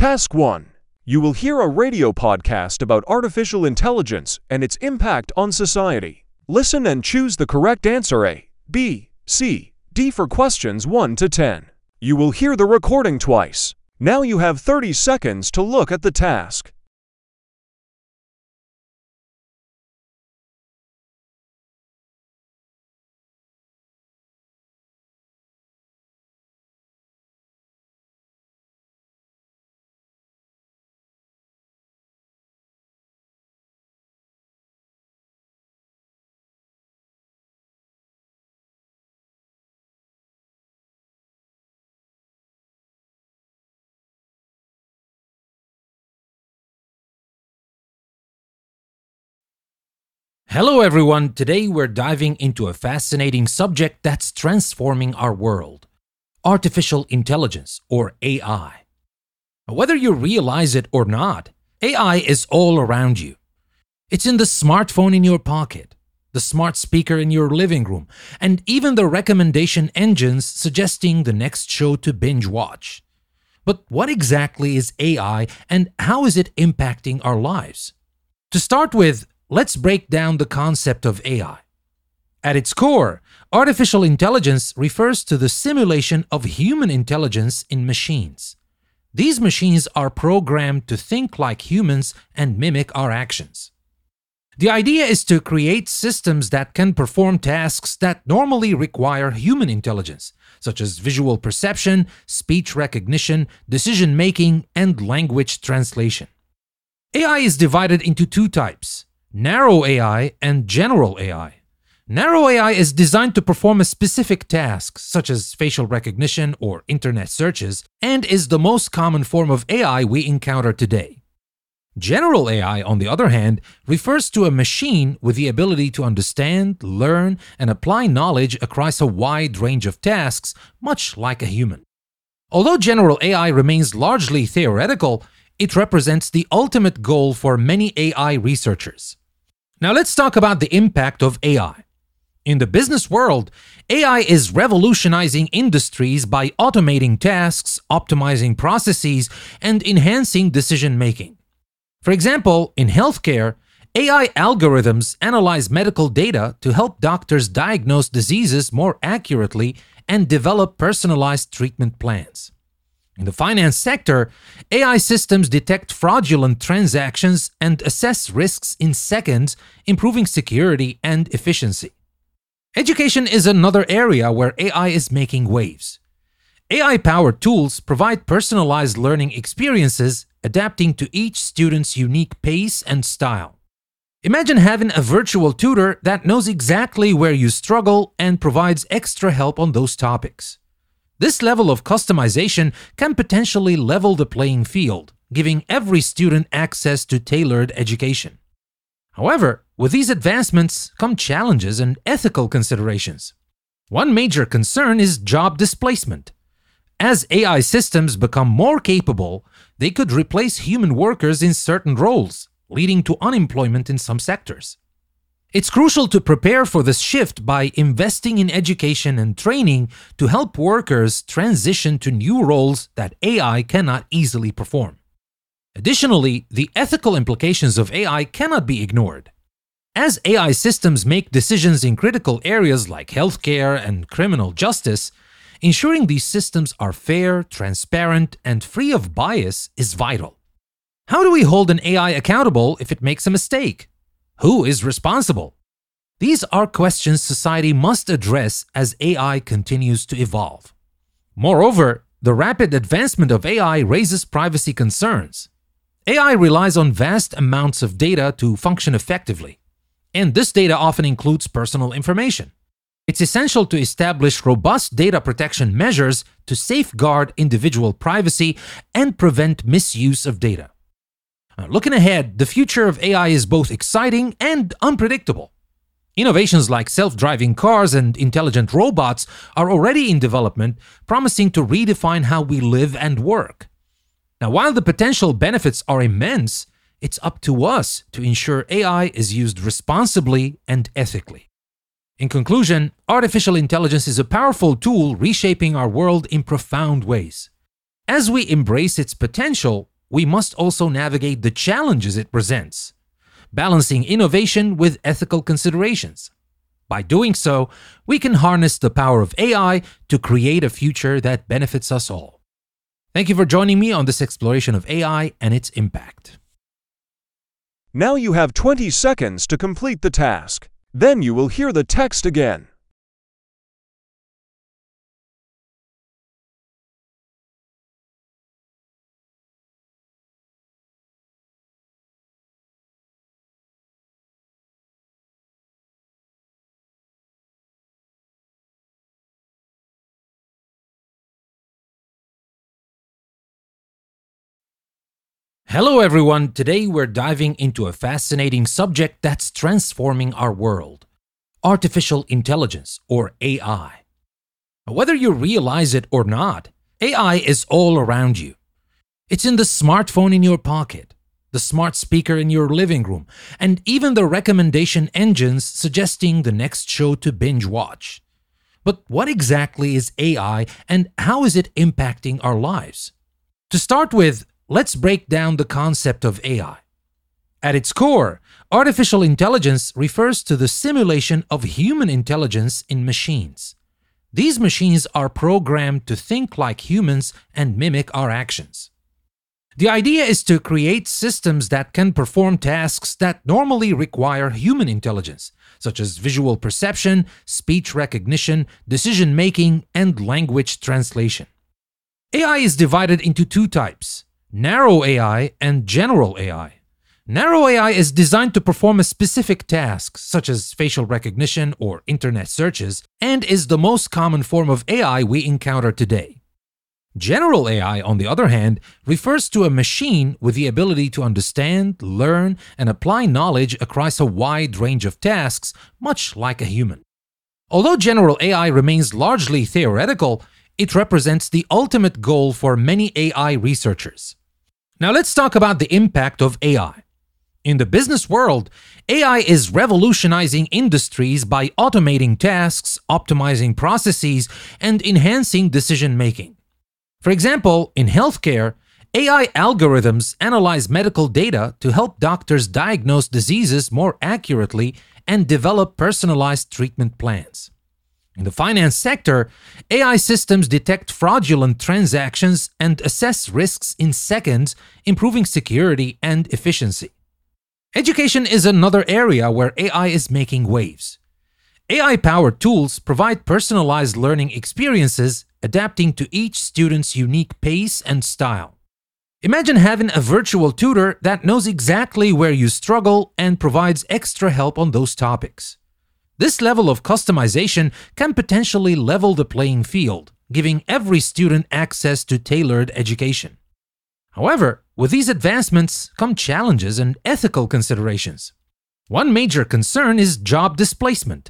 Task 1. You will hear a radio podcast about artificial intelligence and its impact on society. Listen and choose the correct answer A, B, C, D for questions 1 to 10. You will hear the recording twice. Now you have 30 seconds to look at the task. Hello everyone, today we're diving into a fascinating subject that's transforming our world. Artificial intelligence, or AI. Whether you realize it or not, AI is all around you. It's in the smartphone in your pocket, the smart speaker in your living room, and even the recommendation engines suggesting the next show to binge watch. But what exactly is AI and how is it impacting our lives? To start with, let's break down the concept of AI. At its core, artificial intelligence refers to the simulation of human intelligence in machines. These machines are programmed to think like humans and mimic our actions. The idea is to create systems that can perform tasks that normally require human intelligence, such as visual perception, speech recognition, decision-making, and language translation. AI is divided into two types: narrow AI and general AI. Narrow AI is designed to perform a specific task, such as facial recognition or internet searches, and is the most common form of AI we encounter today. General AI, on the other hand, refers to a machine with the ability to understand, learn, and apply knowledge across a wide range of tasks, much like a human. Although general AI remains largely theoretical, it represents the ultimate goal for many AI researchers. Now let's talk about the impact of AI. In the business world, AI is revolutionizing industries by automating tasks, optimizing processes, and enhancing decision-making. For example, in healthcare, AI algorithms analyze medical data to help doctors diagnose diseases more accurately and develop personalized treatment plans. In the finance sector, AI systems detect fraudulent transactions and assess risks in seconds, improving security and efficiency. Education is another area where AI is making waves. AI-powered tools provide personalized learning experiences, adapting to each student's unique pace and style. Imagine having a virtual tutor that knows exactly where you struggle and provides extra help on those topics. This level of customization can potentially level the playing field, giving every student access to tailored education. However, with these advancements come challenges and ethical considerations. One major concern is job displacement. As AI systems become more capable, they could replace human workers in certain roles, leading to unemployment in some sectors. It's crucial to prepare for this shift by investing in education and training to help workers transition to new roles that AI cannot easily perform. Additionally, the ethical implications of AI cannot be ignored. As AI systems make decisions in critical areas like healthcare and criminal justice, ensuring these systems are fair, transparent, and free of bias is vital. How do we hold an AI accountable if it makes a mistake? Who is responsible? These are questions society must address as AI continues to evolve. Moreover, the rapid advancement of AI raises privacy concerns. AI relies on vast amounts of data to function effectively, and this data often includes personal information. It's essential to establish robust data protection measures to safeguard individual privacy and prevent misuse of data. Looking ahead, the future of AI is both exciting and unpredictable. Innovations like self-driving cars and intelligent robots are already in development, promising to redefine how we live and work. Now, while the potential benefits are immense, it's up to us to ensure AI is used responsibly and ethically. In conclusion, artificial intelligence is a powerful tool reshaping our world in profound ways. As we embrace its potential, we must also navigate the challenges it presents, balancing innovation with ethical considerations. By doing so, we can harness the power of AI to create a future that benefits us all. Thank you for joining me on this exploration of AI and its impact. Now you have 20 seconds to complete the task. Then you will hear the text again. Hello everyone, today we're diving into a fascinating subject that's transforming our world: artificial intelligence, or AI. Whether you realize it or not, AI is all around you. It's in the smartphone in your pocket, the smart speaker in your living room, and even the recommendation engines suggesting the next show to binge watch. But what exactly is AI and how is it impacting our lives? To start with, let's break down the concept of AI. At its core, artificial intelligence refers to the simulation of human intelligence in machines. These machines are programmed to think like humans and mimic our actions. The idea is to create systems that can perform tasks that normally require human intelligence, such as visual perception, speech recognition, decision-making, and language translation. AI is divided into two types: narrow AI and general AI. Narrow AI is designed to perform a specific task, such as facial recognition or internet searches, and is the most common form of AI we encounter today. General AI, on the other hand, refers to a machine with the ability to understand, learn, and apply knowledge across a wide range of tasks, much like a human. Although general AI remains largely theoretical, it represents the ultimate goal for many AI researchers. Now let's talk about the impact of AI. In the business world, AI is revolutionizing industries by automating tasks, optimizing processes, and enhancing decision-making. For example, in healthcare, AI algorithms analyze medical data to help doctors diagnose diseases more accurately and develop personalized treatment plans. In the finance sector, AI systems detect fraudulent transactions and assess risks in seconds, improving security and efficiency. Education is another area where AI is making waves. AI-powered tools provide personalized learning experiences, adapting to each student's unique pace and style. Imagine having a virtual tutor that knows exactly where you struggle and provides extra help on those topics. This level of customization can potentially level the playing field, giving every student access to tailored education. However, with these advancements come challenges and ethical considerations. One major concern is job displacement.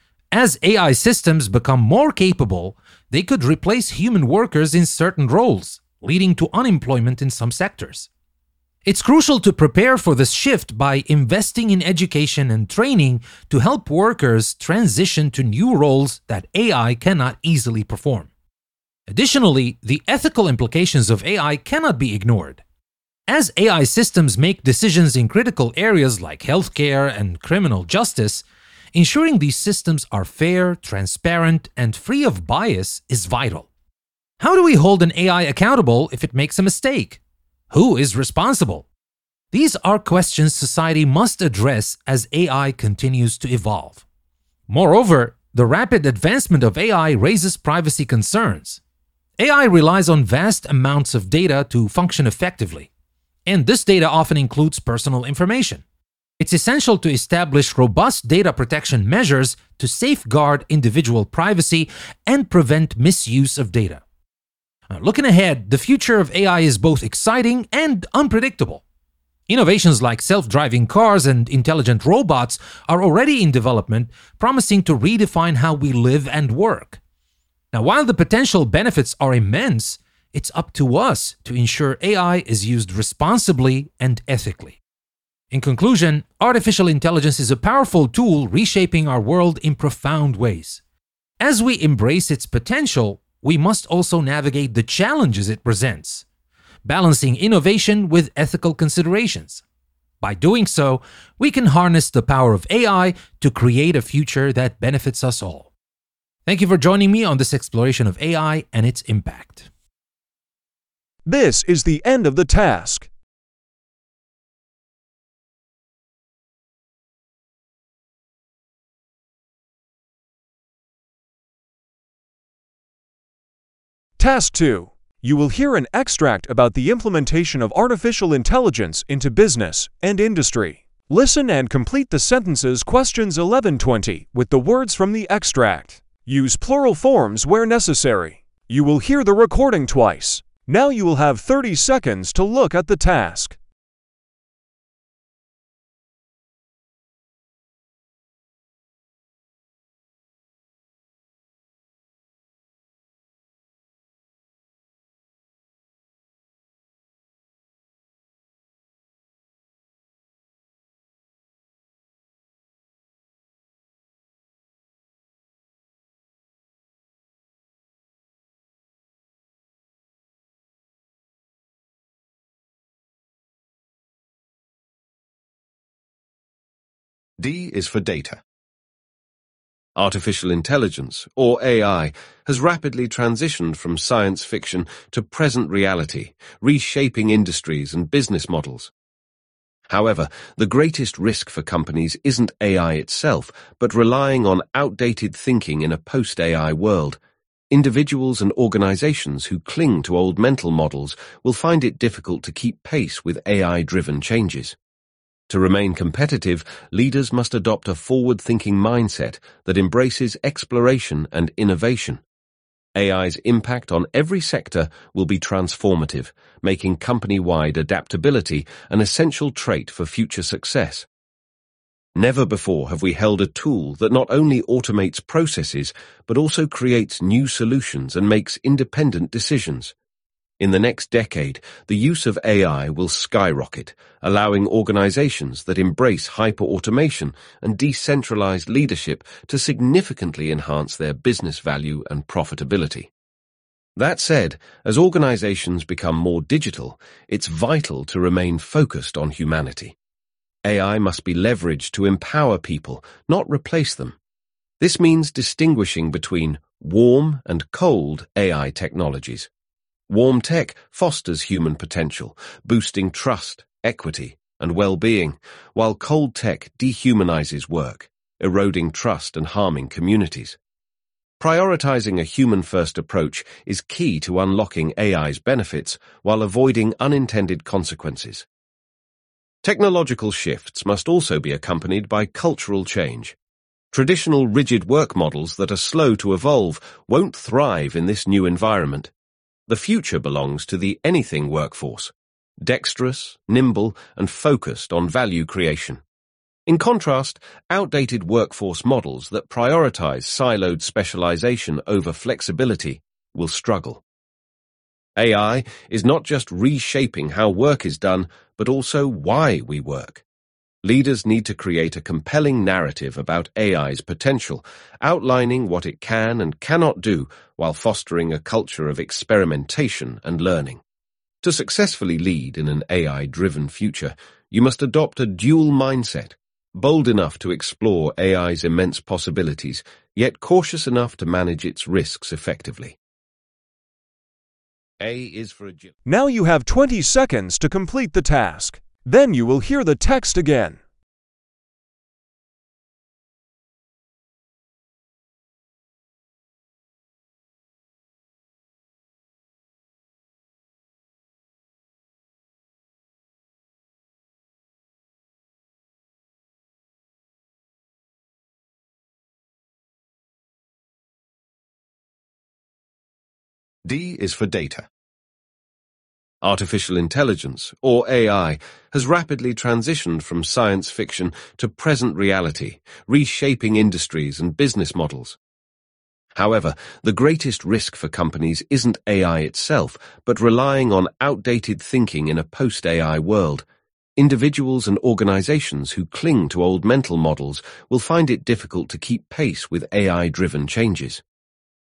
As AI systems become more capable, they could replace human workers in certain roles, leading to unemployment in some sectors. It's crucial to prepare for this shift by investing in education and training to help workers transition to new roles that AI cannot easily perform. Additionally, the ethical implications of AI cannot be ignored. As AI systems make decisions in critical areas like healthcare and criminal justice, ensuring these systems are fair, transparent, and free of bias is vital. How do we hold an AI accountable if it makes a mistake? Who is responsible? These are questions society must address as AI continues to evolve. Moreover, the rapid advancement of AI raises privacy concerns. AI relies on vast amounts of data to function effectively, and this data often includes personal information. It's essential to establish robust data protection measures to safeguard individual privacy and prevent misuse of data. Looking ahead, the future of AI is both exciting and unpredictable. Innovations like self-driving cars and intelligent robots are already in development, promising to redefine how we live and work. Now, while the potential benefits are immense, it's up to us to ensure AI is used responsibly and ethically. In conclusion, artificial intelligence is a powerful tool reshaping our world in profound ways. As we embrace its potential, we must also navigate the challenges it presents, balancing innovation with ethical considerations. By doing so, we can harness the power of AI to create a future that benefits us all. Thank you for joining me on this exploration of AI and its impact. This is the end of the task. Task 2. You will hear an extract about the implementation of artificial intelligence into business and industry. Listen and complete the sentences questions 11-20 with the words from the extract. Use plural forms where necessary. You will hear the recording twice. Now you will have 30 seconds to look at the task. D is for data. Artificial intelligence, or AI, has rapidly transitioned from science fiction to present reality, reshaping industries and business models. However, the greatest risk for companies isn't AI itself, but relying on outdated thinking in a post-AI world. Individuals and organizations who cling to old mental models will find it difficult to keep pace with AI-driven changes. To remain competitive, leaders must adopt a forward-thinking mindset that embraces exploration and innovation. AI's impact on every sector will be transformative, making company-wide adaptability an essential trait for future success. Never before have we held a tool that not only automates processes, but also creates new solutions and makes independent decisions. In the next decade, the use of AI will skyrocket, allowing organizations that embrace hyper-automation and decentralized leadership to significantly enhance their business value and profitability. That said, as organizations become more digital, it's vital to remain focused on humanity. AI must be leveraged to empower people, not replace them. This means distinguishing between warm and cold AI technologies. Warm tech fosters human potential, boosting trust, equity, and well-being, while cold tech dehumanizes work, eroding trust and harming communities. Prioritizing a human-first approach is key to unlocking AI's benefits while avoiding unintended consequences. Technological shifts must also be accompanied by cultural change. Traditional rigid work models that are slow to evolve won't thrive in this new environment. The future belongs to the anything workforce, dexterous, nimble, and focused on value creation. In contrast, outdated workforce models that prioritize siloed specialization over flexibility will struggle. AI is not just reshaping how work is done, but also why we work. Leaders need to create a compelling narrative about AI's potential, outlining what it can and cannot do while fostering a culture of experimentation and learning. To successfully lead in an AI-driven future, you must adopt a dual mindset, bold enough to explore AI's immense possibilities, yet cautious enough to manage its risks effectively. A is for agility. Now you have 20 seconds to complete the task. Then you will hear the text again. D is for data. Artificial intelligence, or AI, has rapidly transitioned from science fiction to present reality, reshaping industries and business models. However, the greatest risk for companies isn't AI itself, but relying on outdated thinking in a post-AI world. Individuals and organizations who cling to old mental models will find it difficult to keep pace with AI-driven changes.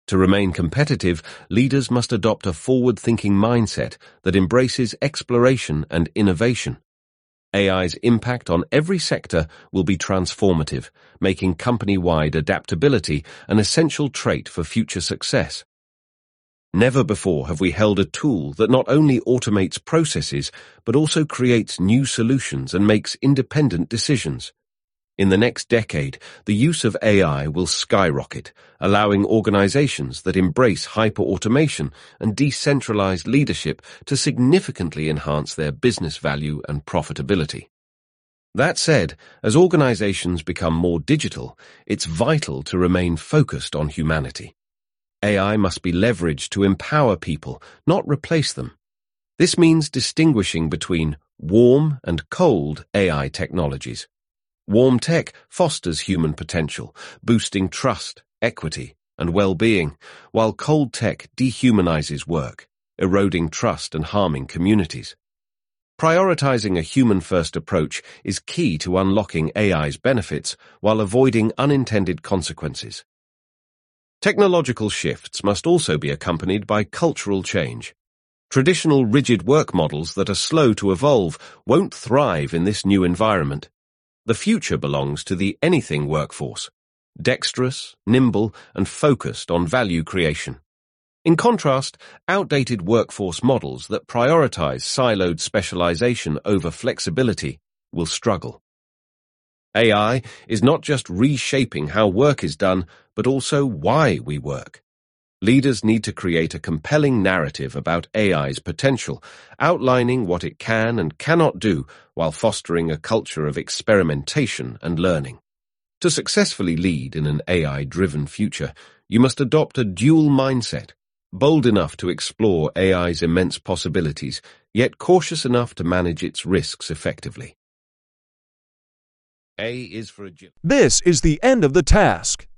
To remain competitive, leaders must adopt a forward-thinking mindset that embraces exploration and innovation. AI's impact on every sector will be transformative, making company-wide adaptability an essential trait for future success. Never before have we held a tool that not only automates processes, but also creates new solutions and makes independent decisions. In the next decade, the use of AI will skyrocket, allowing organizations that embrace hyper-automation and decentralized leadership to significantly enhance their business value and profitability. That said, as organizations become more digital, it's vital to remain focused on humanity. AI must be leveraged to empower people, not replace them. This means distinguishing between warm and cold AI technologies. Warm tech fosters human potential, boosting trust, equity, and well-being, while cold tech dehumanizes work, eroding trust and harming communities. Prioritizing a human-first approach is key to unlocking AI's benefits while avoiding unintended consequences. Technological shifts must also be accompanied by cultural change. Traditional rigid work models that are slow to evolve won't thrive in this new environment. The future belongs to the anything workforce, dexterous, nimble, and focused on value creation. In contrast, outdated workforce models that prioritize siloed specialization over flexibility will struggle. AI is not just reshaping how work is done, but also why we work. Leaders need to create a compelling narrative about AI's potential, outlining what it can and cannot do while fostering a culture of experimentation and learning. To successfully lead in an AI-driven future, you must adopt a dual mindset, bold enough to explore AI's immense possibilities, yet cautious enough to manage its risks effectively. A is for agility. This is the end of the task.